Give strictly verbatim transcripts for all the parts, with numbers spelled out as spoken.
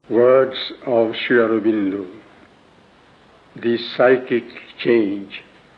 Words of Sri Aurobindo, the psychic change.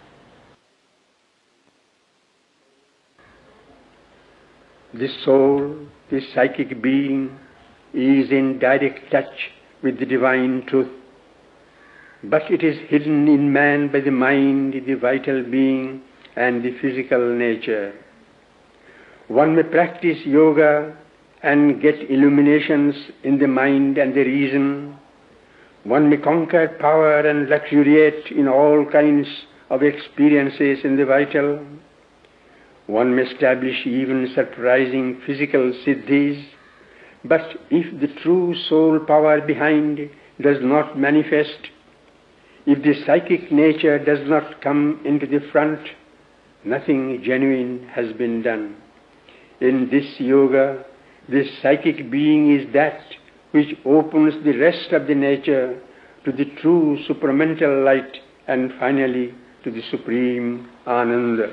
The soul, the psychic being, is in direct touch with the divine truth, but it is hidden in man by the mind, the vital being, and the physical nature. One may practice yoga and get illuminations in the mind and the reason. One may conquer power and luxuriate in all kinds of experiences in the vital. One may establish even surprising physical siddhis, but if the true soul power behind does not manifest, if the psychic nature does not come into the front, nothing genuine has been done. In this yoga, this psychic being is that which opens the rest of the nature to the true supramental light and finally to the supreme Ananda.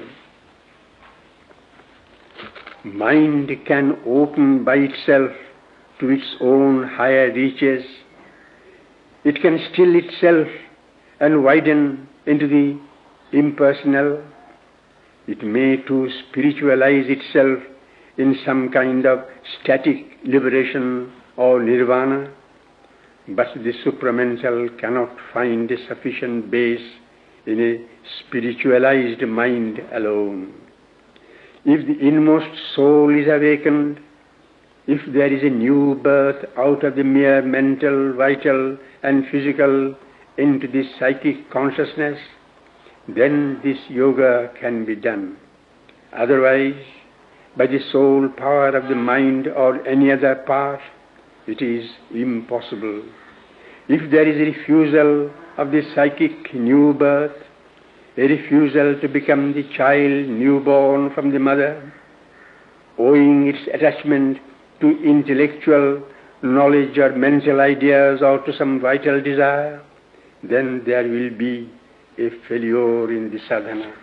Mind can open by itself to its own higher reaches. It can still itself and widen into the impersonal. It may too spiritualize itself in some kind of static liberation or nirvana, but the supramental cannot find a sufficient base in a spiritualized mind alone. If the inmost soul is awakened, if there is a new birth out of the mere mental, vital and physical into the psychic consciousness, then this yoga can be done. Otherwise, by the sole power of the mind or any other part, it is impossible. If there is a refusal of the psychic new birth, a refusal to become the child newborn from the mother, owing its attachment to intellectual knowledge or mental ideas or to some vital desire, then there will be a failure in the sadhana.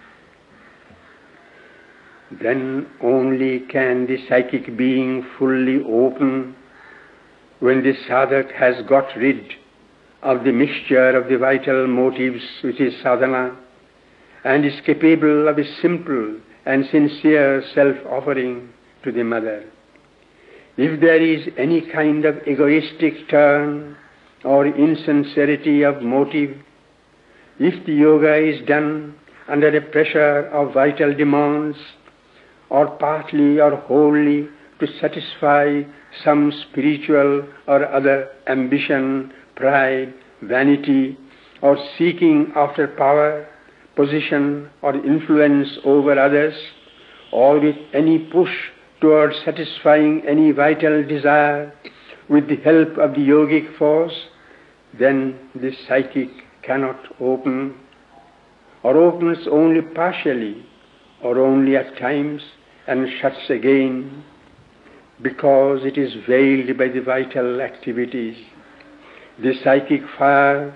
Then only can the psychic being fully open when the sadhak has got rid of the mixture of the vital motives which is sadhana and is capable of a simple and sincere self-offering to the mother. If there is any kind of egoistic turn or insincerity of motive, if the yoga is done under the pressure of vital demands, or partly or wholly to satisfy some spiritual or other ambition, pride, vanity, or seeking after power, position, or influence over others, or with any push towards satisfying any vital desire with the help of the yogic force, then the psychic cannot open, or opens only partially, or only at times, and shuts again, because it is veiled by the vital activities. The psychic fire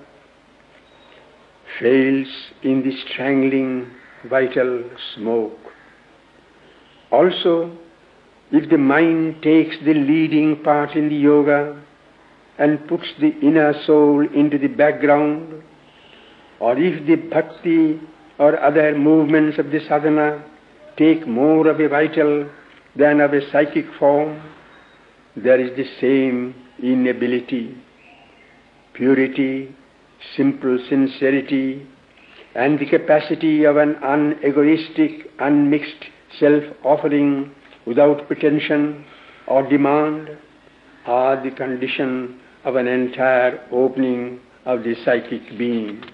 fails in the strangling vital smoke. Also, if the mind takes the leading part in the yoga and puts the inner soul into the background, or if the bhakti or other movements of the sadhana take more of a vital than of a psychic form, there is the same inability. Purity, simple sincerity, and the capacity of an unegoistic, unmixed self-offering without pretension or demand are the condition of an entire opening of the psychic being.